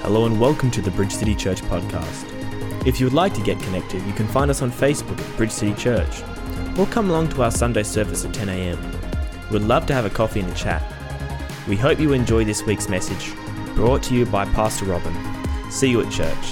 Hello and welcome to the Bridge City Church podcast. If you would like to get connected, you can find us on Facebook at Bridge City Church, or come along to our Sunday service at 10 a.m. We'd love to have a coffee and a chat. We hope you enjoy this week's message, brought to you by Pastor Robin. See you at church.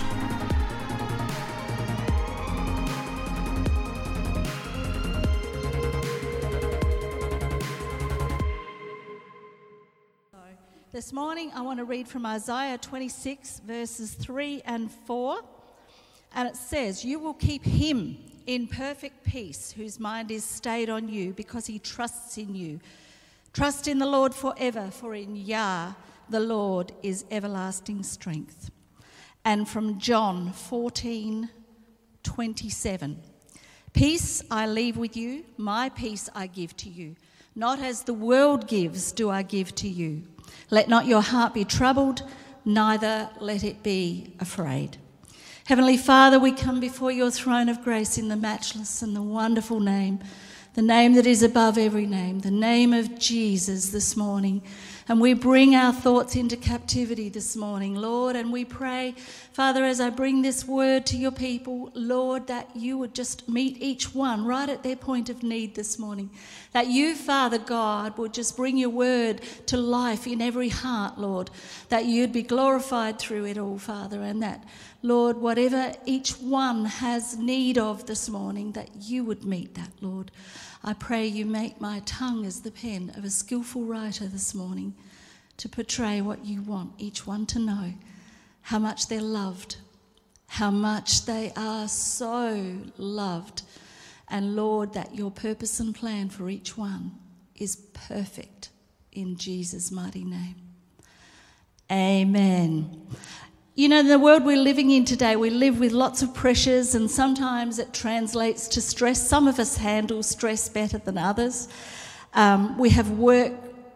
This morning I want to read from Isaiah 26 verses 3 and 4, and it says, "You will keep him in perfect peace whose mind is stayed on you because he trusts in you. Trust in the Lord forever, for in Yah the Lord is everlasting strength." And from John 14:27, "Peace I leave with you, my peace I give to you. Not as the world gives do I give to you. Let not your heart be troubled, neither let it be afraid." Heavenly Father, we come before your throne of grace in the matchless and the wonderful name, the name that is above every name, the name of Jesus this morning. And we bring our thoughts into captivity this morning, Lord, and we pray, Father, as I bring this word to your people, Lord, that you would just meet each one right at their point of need this morning. That you, Father God, would just bring your word to life in every heart, Lord. That you'd be glorified through it all, Father, and that, Lord, whatever each one has need of this morning, that you would meet that, Lord. I pray you make my tongue as the pen of a skillful writer this morning to portray what you want each one to know, how much they're loved, how much they are so loved, and Lord, that your purpose and plan for each one is perfect in Jesus' mighty name. Amen. You know, in the world we're living in today, we live with lots of pressures, and sometimes it translates to stress. Some of us handle stress better than others. We have work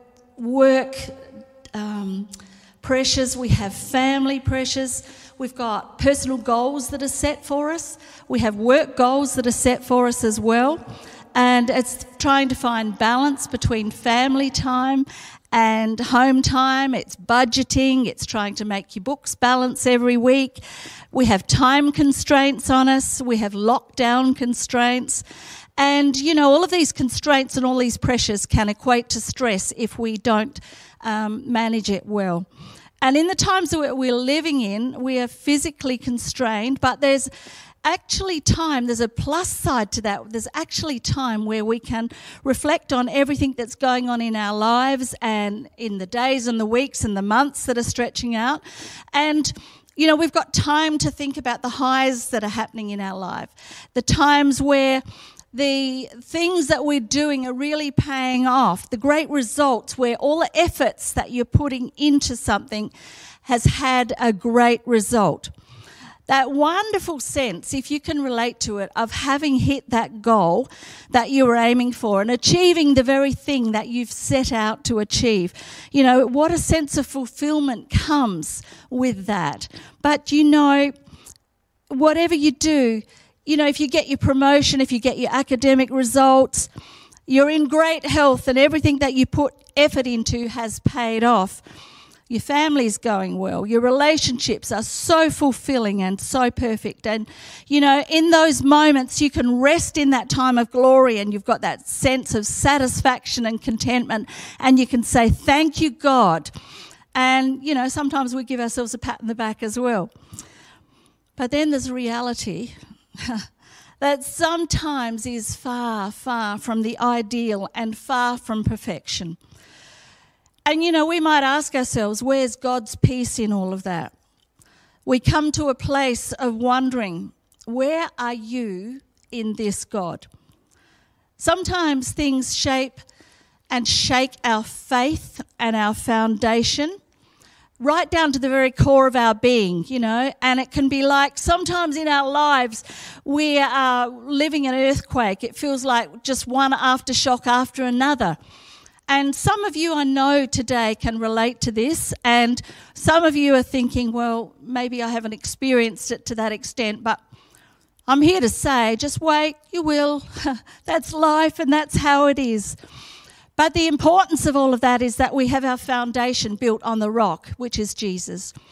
pressures, we have family pressures, we've got personal goals that are set for us, we have work goals that are set for us as well, and it's trying to find balance between family time and home time. It's budgeting, it's trying to make your books balance every week. We have time constraints on us, we have lockdown constraints, and you know, all of these constraints and all these pressures can equate to stress if we don't manage it well. And in the times that we're living in, we are physically constrained, but there's actually time, there's a plus side to that. There's actually time where we can reflect on everything that's going on in our lives and in the days and the weeks and the months that are stretching out. And you know, we've got time to think about the highs that are happening in our life, the times where the things that we're doing are really paying off, the great results where all the efforts that you're putting into something has had a great result. That wonderful sense, if you can relate to it, of having hit that goal that you were aiming for and achieving the very thing that you've set out to achieve. You know, what a sense of fulfillment comes with that. But you know, whatever you do, you know, if you get your promotion, if you get your academic results, you're in great health and everything that you put effort into has paid off. Your family's going well. Your relationships are so fulfilling and so perfect. And, you know, in those moments, you can rest in that time of glory and you've got that sense of satisfaction and contentment. And you can say, "Thank you, God." And, you know, sometimes we give ourselves a pat on the back as well. But then there's reality that sometimes is far, far from the ideal and far from perfection. And, you know, we might ask ourselves, where's God's peace in all of that? We come to a place of wondering, where are you in this, God? Sometimes things shape and shake our faith and our foundation right down to the very core of our being, you know, and it can be like sometimes in our lives we are living an earthquake. It feels like just one aftershock after another. And some of you I know today can relate to this, and some of you are thinking, well, maybe I haven't experienced it to that extent, but I'm here to say, just wait, you will. That's life and that's how it is. But the importance of all of that is that we have our foundation built on the rock, which is Jesus.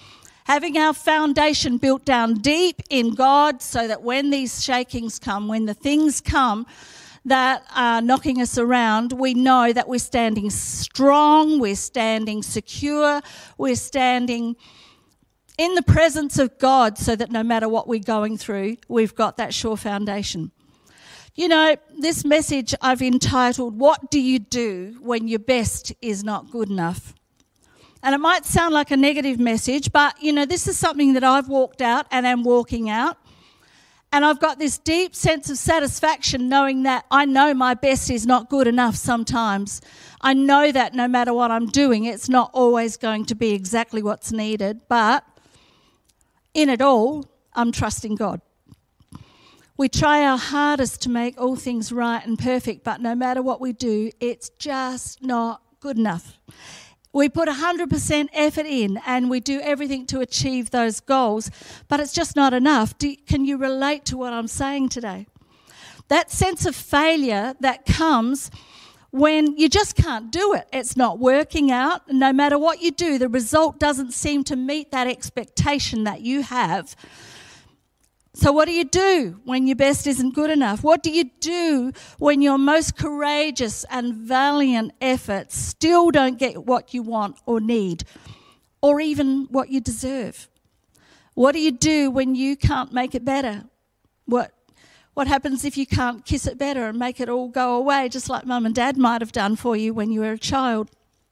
Having our foundation built down deep in God so that when these shakings come, when the things come that are knocking us around, we know that we're standing strong, we're standing secure, we're standing in the presence of God so that no matter what we're going through, we've got that sure foundation. You know, this message I've entitled, What Do You Do When Your Best Is Not Good Enough? And it might sound like a negative message, but, you know, this is something that I've walked out and am walking out. And I've got this deep sense of satisfaction knowing that I know my best is not good enough sometimes. I know that no matter what I'm doing, it's not always going to be exactly what's needed. But in it all, I'm trusting God. We try our hardest to make all things right and perfect, but no matter what we do, it's just not good enough. We put 100% effort in and we do everything to achieve those goals, but it's just not enough. Can you relate to what I'm saying today? That sense of failure that comes when you just can't do it. It's not working out. No matter what you do, the result doesn't seem to meet that expectation that you have. So what do you do when your best isn't good enough? What do you do when your most courageous and valiant efforts still don't get what you want or need, or even what you deserve? What do you do when you can't make it better? What happens if you can't kiss it better and make it all go away, just like Mum and Dad might have done for you when you were a child?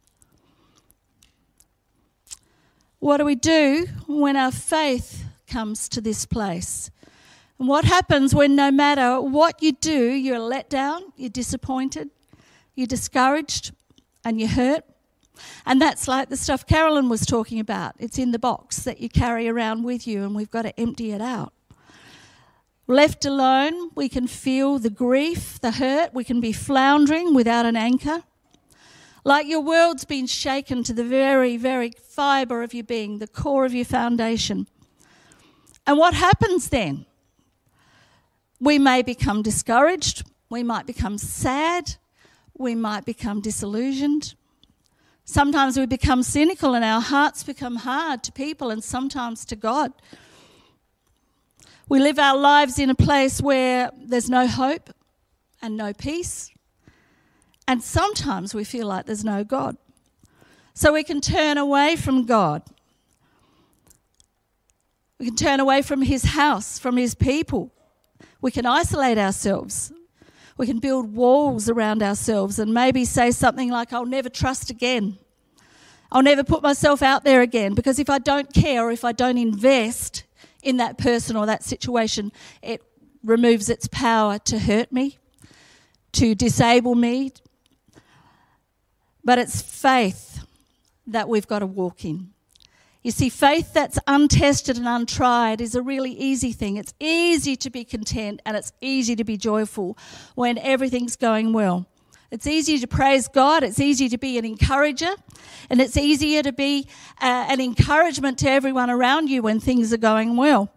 What do we do when our faith comes to this place? And what happens when no matter what you do, you're let down, you're disappointed, you're discouraged, and you're hurt? And that's like the stuff Carolyn was talking about. It's in the box that you carry around with you, and we've got to empty it out. Left alone, we can feel the grief, the hurt. We can be floundering without an anchor. Like your world's been shaken to the very, very fibre of your being, the core of your foundation. And what happens then? We may become discouraged, we might become sad, we might become disillusioned. Sometimes we become cynical and our hearts become hard to people and sometimes to God. We live our lives in a place where there's no hope and no peace, and sometimes we feel like there's no God. So we can turn away from God. We can turn away from his house, from his people. We can isolate ourselves. We can build walls around ourselves and maybe say something like, I'll never trust again. I'll never put myself out there again, because if I don't care or if I don't invest in that person or that situation, it removes its power to hurt me, to disable me. But it's faith that we've got to walk in. You see, faith that's untested and untried is a really easy thing. It's easy to be content and it's easy to be joyful when everything's going well. It's easy to praise God, it's easy to be an encourager, and it's easier to be an encouragement to everyone around you when things are going well.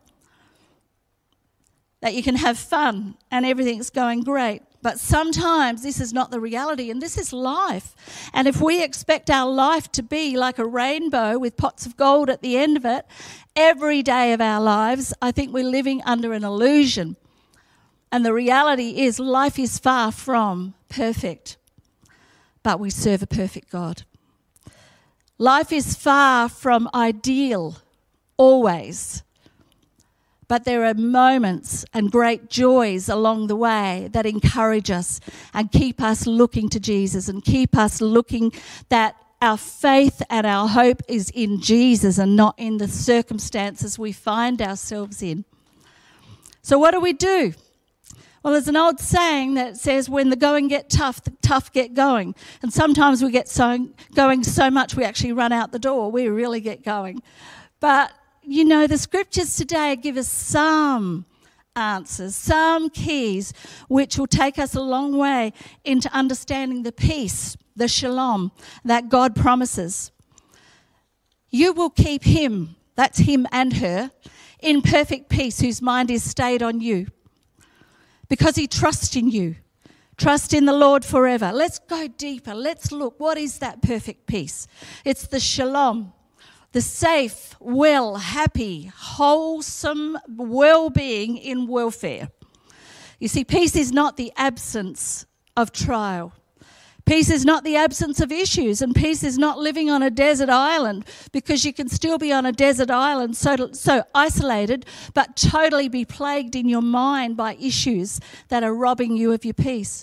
That you can have fun and everything's going great. But sometimes this is not the reality, and this is life. And if we expect our life to be like a rainbow with pots of gold at the end of it, every day of our lives, I think we're living under an illusion. And the reality is life is far from perfect, but we serve a perfect God. Life is far from ideal, always. But there are moments and great joys along the way that encourage us and keep us looking to Jesus and keep us looking that our faith and our hope is in Jesus and not in the circumstances we find ourselves in. So what do? Well, there's an old saying that says, when the going get tough, the tough get going. And sometimes we get going so much we actually run out the door. We really get going. But you know, the scriptures today give us some answers, some keys, which will take us a long way into understanding the peace, the shalom that God promises. You will keep him, that's him and her, in perfect peace, whose mind is stayed on you, because he trusts in you. Trust in the Lord forever. Let's go deeper. Let's look. What is that perfect peace? It's the shalom. the safe, well, happy, wholesome well-being in welfare. You see, peace is not the absence of trial. Peace is not the absence of issues, and peace is not living on a desert island, because you can still be on a desert island so isolated, but totally be plagued in your mind by issues that are robbing you of your peace.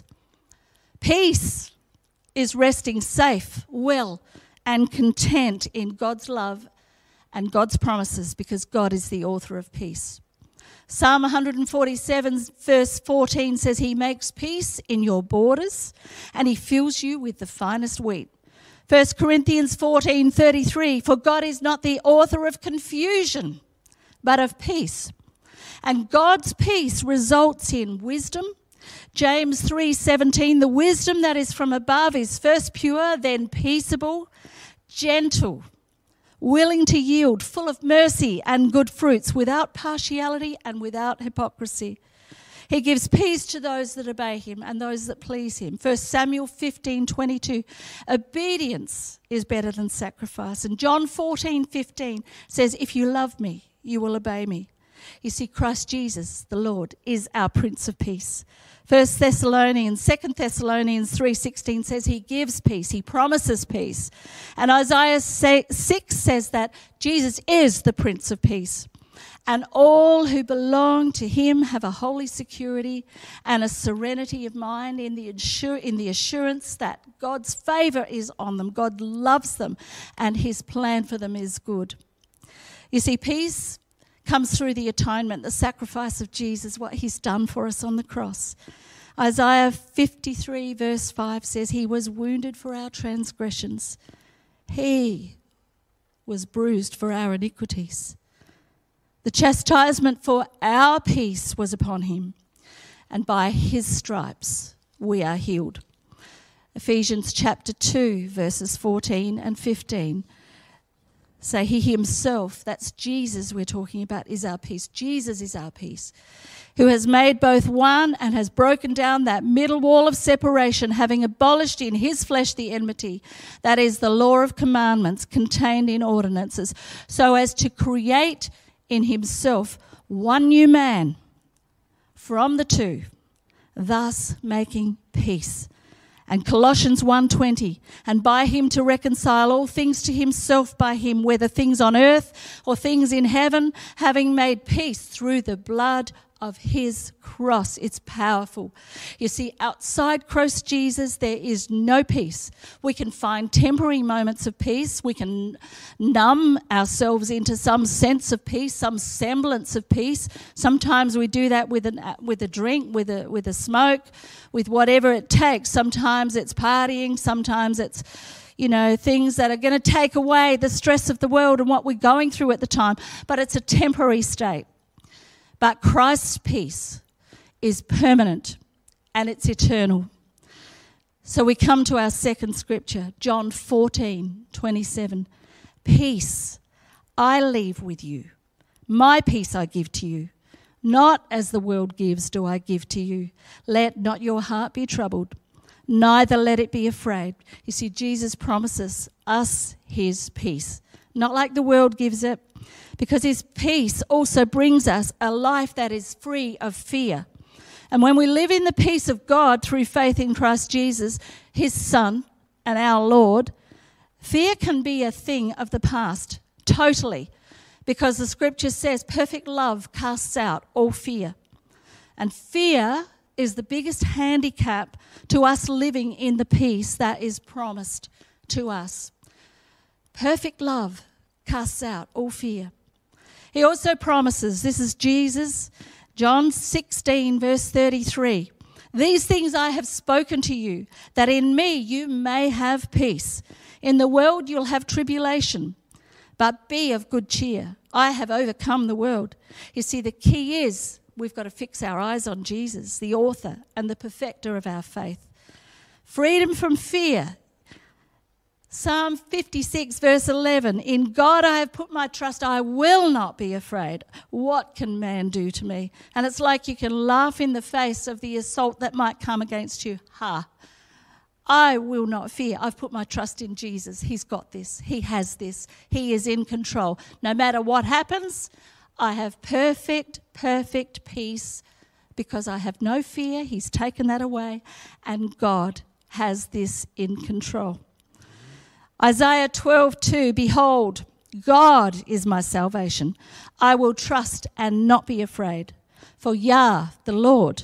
Peace is resting safe, well, and content in God's love and God's promises, because God is the author of peace. Psalm 147 verse 14 says, He makes peace in your borders and He fills you with the finest wheat. 1 Corinthians 14:33, for God is not the author of confusion, but of peace. And God's peace results in wisdom. James 3:17, the wisdom that is from above is first pure, then peaceable, gentle, willing to yield, full of mercy and good fruits, without partiality and without hypocrisy. He gives peace to those that obey Him and those that please Him. 1 Samuel 15:22, obedience is better than sacrifice. And John 14:15 says, if you love me, you will obey me. You see, Christ Jesus, the Lord, is our Prince of Peace. 2 Thessalonians 3:16 says He gives peace, He promises peace. And Isaiah 6 says that Jesus is the Prince of Peace. And all who belong to Him have a holy security and a serenity of mind in the assurance that God's favour is on them. God loves them and His plan for them is good. You see, peace comes through the atonement, the sacrifice of Jesus, what He's done for us on the cross. Isaiah 53 verse 5 says, He was wounded for our transgressions. He was bruised for our iniquities. The chastisement for our peace was upon Him, and by His stripes we are healed. Ephesians chapter 2 verses 14 and 15 say He Himself, that's Jesus we're talking about, is our peace. Jesus is our peace, who has made both one and has broken down that middle wall of separation, having abolished in His flesh the enmity, that is the law of commandments contained in ordinances, so as to create in Himself one new man from the two, thus making peace. And Colossians 1:20, and by Him to reconcile all things to Himself by Him, whether things on earth or things in heaven, having made peace through the blood of His cross. It's powerful. You see, outside Christ Jesus, there is no peace. We can find temporary moments of peace. We can numb ourselves into some sense of peace, some semblance of peace. Sometimes we do that with a drink, with a smoke, with whatever it takes. Sometimes it's partying. Sometimes it's, things that are going to take away the stress of the world and what we're going through at the time. But it's a temporary state. But Christ's peace is permanent and it's eternal. So we come to our second scripture, John 14:27. Peace I leave with you. My peace I give to you. Not as the world gives do I give to you. Let not your heart be troubled, neither let it be afraid. You see, Jesus promises us His peace. Not like the world gives it, because His peace also brings us a life that is free of fear. And when we live in the peace of God through faith in Christ Jesus, His Son and our Lord, fear can be a thing of the past, totally, because the scripture says perfect love casts out all fear. And fear is the biggest handicap to us living in the peace that is promised to us. Perfect love casts out all fear. He also promises, this is Jesus, John 16 verse 33, these things I have spoken to you, that in me you may have peace. In the world you'll have tribulation, but be of good cheer. I have overcome the world. You see, the key is we've got to fix our eyes on Jesus, the author and the perfecter of our faith. Freedom from fear. Psalm 56 verse 11, in God I have put my trust, I will not be afraid. What can man do to me? And it's like you can laugh in the face of the assault that might come against you. I will not fear. I've put my trust in Jesus. He's got this. He has this. He is in control. No matter what happens, I have perfect peace because I have no fear. He's taken that away, and God has this in control. Isaiah 12:2, behold, God is my salvation. I will trust and not be afraid. For Yah, the Lord,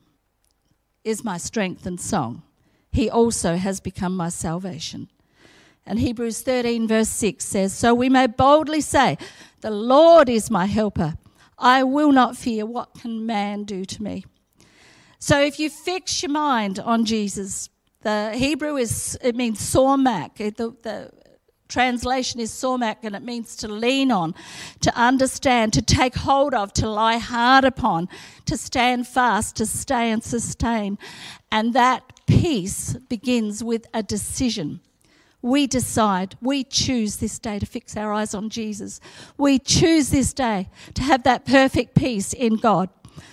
is my strength and song. He also has become my salvation. And Hebrews 13 verse 6 says, so we may boldly say, the Lord is my helper. I will not fear. What can man do to me? So if you fix your mind on Jesus, the Hebrew means sormak. The translation is sormak, and it means to lean on, to understand, to take hold of, to lie hard upon, to stand fast, to stay and sustain. And that peace begins with a decision. We decide, we choose this day to fix our eyes on Jesus. We choose this day to have that perfect peace in God.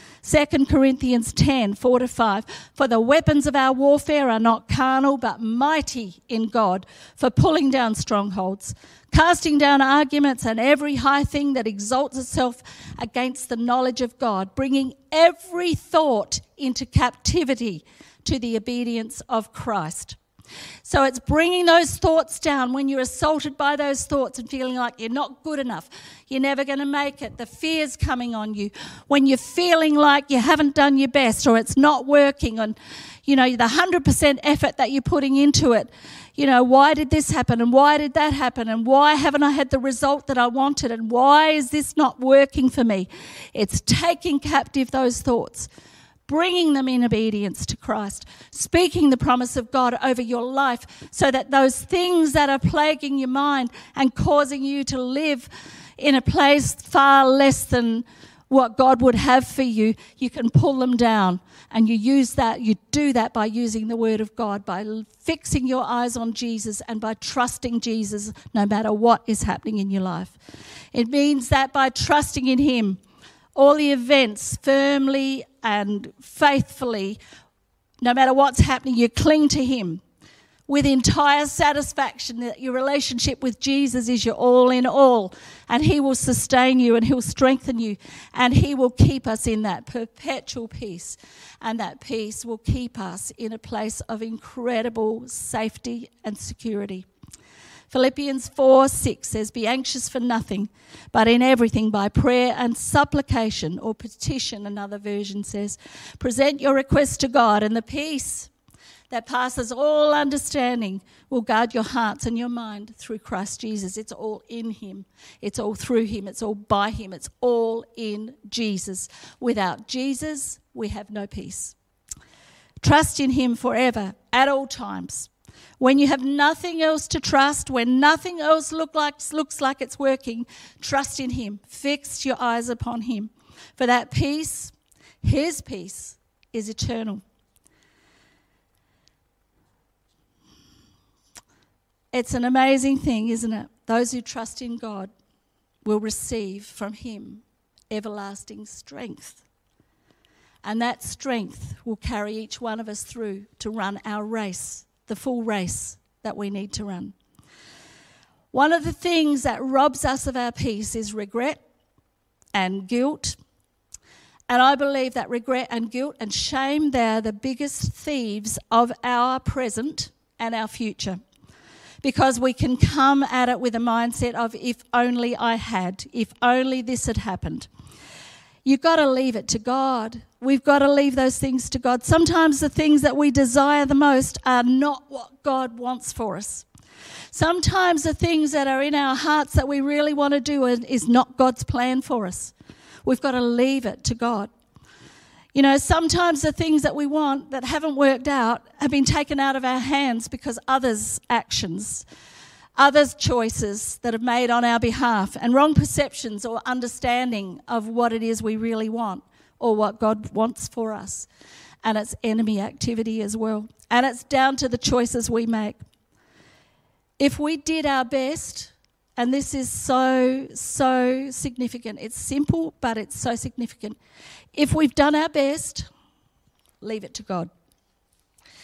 2 Corinthians 10, 4-5, for the weapons of our warfare are not carnal, but mighty in God for pulling down strongholds, casting down arguments and every high thing that exalts itself against the knowledge of God, bringing every thought into captivity to the obedience of Christ. So it's bringing those thoughts down when you're assaulted by those thoughts and feeling like you're not good enough, you're never going to make it, the fear's coming on you, when you're feeling like you haven't done your best or it's not working, and the 100% effort that you're putting into it, why did this happen and why did that happen and why haven't I had the result that I wanted and why is this not working for me? It's taking captive those thoughts, bringing them in obedience to Christ, speaking the promise of God over your life so that those things that are plaguing your mind and causing you to live in a place far less than what God would have for you, you can pull them down. And you do that by using the Word of God, by fixing your eyes on Jesus and by trusting Jesus no matter what is happening in your life. It means that by trusting in Him, all the events firmly and faithfully, no matter what's happening, you cling to Him with entire satisfaction that your relationship with Jesus is your all in all, and He will sustain you and He'll strengthen you and He will keep us in that perpetual peace, and that peace will keep us in a place of incredible safety and security. Philippians 4:6 says, be anxious for nothing, but in everything by prayer and supplication, or petition, another version says, present your requests to God, and the peace that passes all understanding will guard your hearts and your mind through Christ Jesus. It's all in Him. It's all through Him. It's all by Him. It's all in Jesus. Without Jesus, we have no peace. Trust in Him forever, at all times. When you have nothing else to trust, when nothing else looks like it's working, trust in Him. Fix your eyes upon Him. For that peace, His peace, is eternal. It's an amazing thing, isn't it? Those who trust in God will receive from Him everlasting strength. And that strength will carry each one of us through to run our race, the full race that we need to run. One of the things that robs us of our peace is regret and guilt. And I believe that regret and guilt and shame, they're the biggest thieves of our present and our future. Because we can come at it with a mindset of, if only I had, if only this had happened. You've got to leave it to God. We've got to leave those things to God. Sometimes the things that we desire the most are not what God wants for us. Sometimes the things that are in our hearts that we really want to do is not God's plan for us. We've got to leave it to God. Sometimes the things that we want that haven't worked out have been taken out of our hands because others' actions, others' choices that are made on our behalf, and wrong perceptions or understanding of what it is we really want or what God wants for us. And it's enemy activity as well. And it's down to the choices we make. If we did our best, and this is so significant. It's simple, but it's so significant. If we've done our best, leave it to God.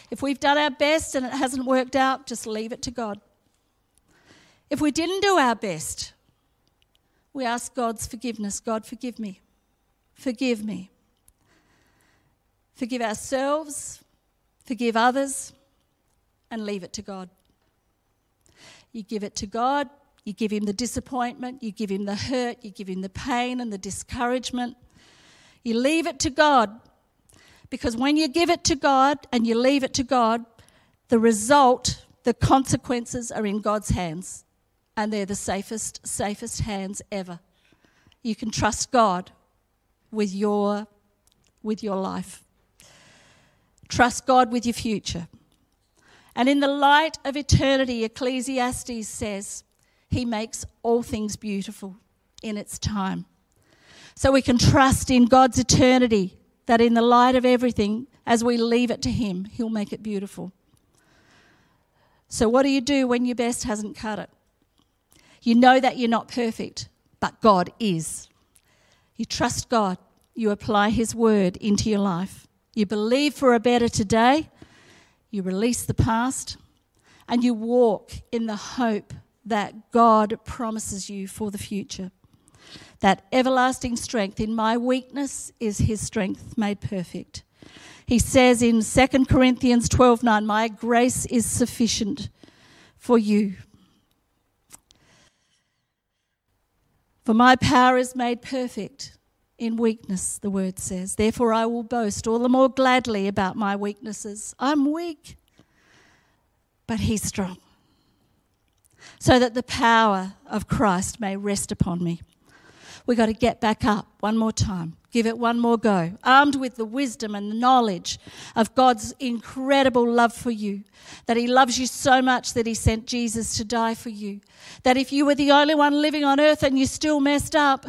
If we've done our best and it hasn't worked out, just leave it to God. If we didn't do our best, we ask God's forgiveness. God, forgive me. Forgive me. Forgive ourselves, forgive others, and leave it to God. You give it to God, you give him the disappointment, you give him the hurt, you give him the pain and the discouragement. You leave it to God, because when you give it to God and you leave it to God, the result, the consequences are in God's hands, and they're the safest hands ever. You can trust God with your life. Trust God with your future. And in the light of eternity, Ecclesiastes says, he makes all things beautiful in its time. So we can trust in God's eternity, that in the light of everything, as we leave it to him, he'll make it beautiful. So what do you do when your best hasn't cut it? You know that you're not perfect, but God is. You trust God. You apply his word into your life. You believe for a better today, you release the past, and you walk in the hope that God promises you for the future. That everlasting strength, in my weakness is his strength made perfect. He says in 2 Corinthians 12:9, my grace is sufficient for you. For my power is made perfect in weakness, the word says. Therefore I will boast all the more gladly about my weaknesses. I'm weak, but he's strong. So that the power of Christ may rest upon me. We've got to get back up one more time. Give it one more go. Armed with the wisdom and the knowledge of God's incredible love for you. That he loves you so much that he sent Jesus to die for you. That if you were the only one living on earth and you still messed up,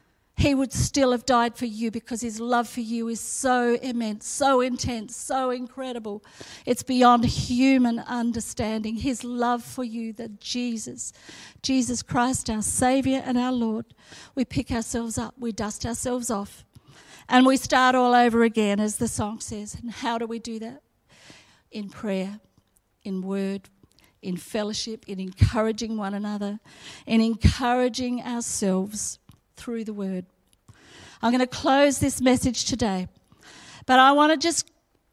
he would still have died for you, because his love for you is so immense, so intense, so incredible. It's beyond human understanding. His love for you, that Jesus Christ, our Saviour and our Lord, we pick ourselves up, we dust ourselves off, and we start all over again, as the song says. And how do we do that? In prayer, in word, in fellowship, in encouraging one another, in encouraging ourselves through the word. I'm going to close this message today, but I want to just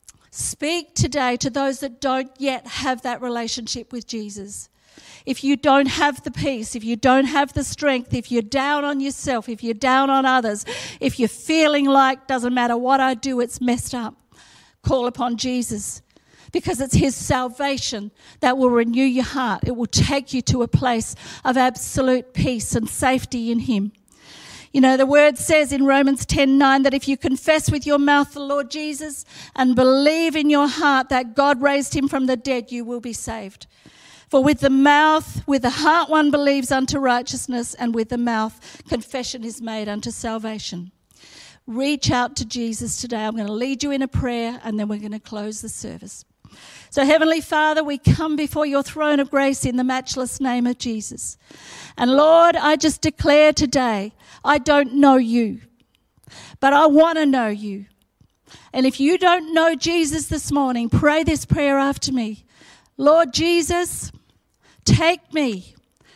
speak today to those that don't yet have that relationship with Jesus. If you don't have the peace, if you don't have the strength, if you're down on yourself, if you're down on others, if you're feeling like doesn't matter what I do, it's messed up, call upon Jesus. Because it's his salvation that will renew your heart. It will take you to a place of absolute peace and safety in him. You know, the word says in Romans 10:9 that if you confess with your mouth the Lord Jesus and believe in your heart that God raised him from the dead, you will be saved. For with the heart one believes unto righteousness, and with the mouth confession is made unto salvation. Reach out to Jesus today. I'm going to lead you in a prayer, and then we're going to close the service. So Heavenly Father, we come before your throne of grace in the matchless name of Jesus. And Lord, I just declare today, I don't know you, but I want to know you. And if you don't know Jesus this morning, pray this prayer after me. Lord Jesus, take me,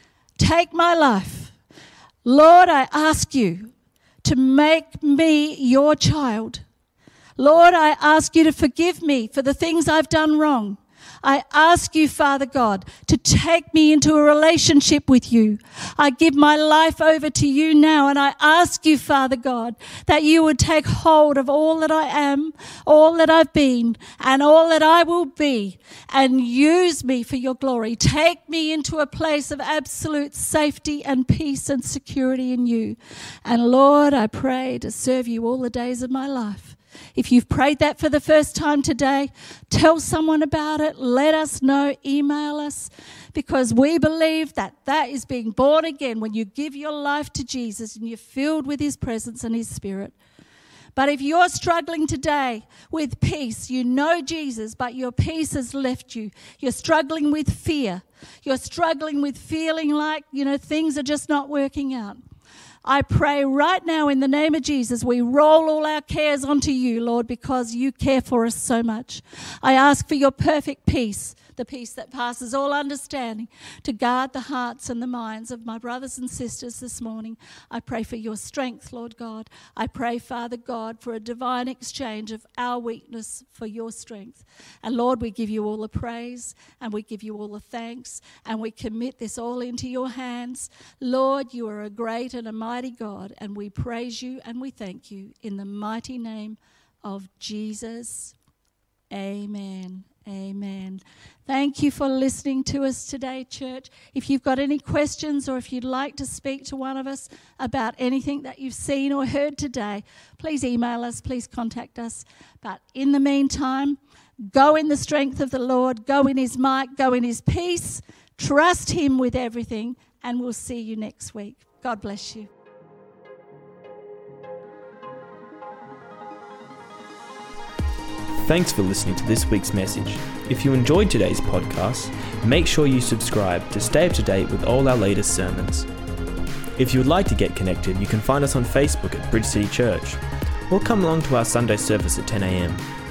take my life. Lord, I ask you to make me your child. Lord, I ask you to forgive me for the things I've done wrong. I ask you, Father God, to take me into a relationship with you. I give my life over to you now, and I ask you, Father God, that you would take hold of all that I am, all that I've been, and all that I will be, and use me for your glory. Take me into a place of absolute safety and peace and security in you. And Lord, I pray to serve you all the days of my life. If you've prayed that for the first time today, tell someone about it. Let us know. Email us, because we believe that that is being born again when you give your life to Jesus and you're filled with his presence and his spirit. But if you're struggling today with peace, you know Jesus, but your peace has left you. You're struggling with fear. You're struggling with feeling like, things are just not working out. I pray right now in the name of Jesus, we roll all our cares onto you, Lord, because you care for us so much. I ask for your perfect peace, the peace that passes all understanding, to guard the hearts and the minds of my brothers and sisters this morning. I pray for your strength, Lord God. I pray, Father God, for a divine exchange of our weakness for your strength. And Lord, we give you all the praise and we give you all the thanks and we commit this all into your hands. Lord, you are a great and a mighty God, and we praise you and we thank you in the mighty name of Jesus. Amen. Amen. Thank you for listening to us today, church. If you've got any questions or if you'd like to speak to one of us about anything that you've seen or heard today, please email us, please contact us. But in the meantime, go in the strength of the Lord, go in his might, go in his peace, trust him with everything, and we'll see you next week. God bless you. Thanks for listening to this week's message. If you enjoyed today's podcast, make sure you subscribe to stay up to date with all our latest sermons. If you would like to get connected, you can find us on Facebook at Bridge City Church, or come along to our Sunday service at 10 a.m.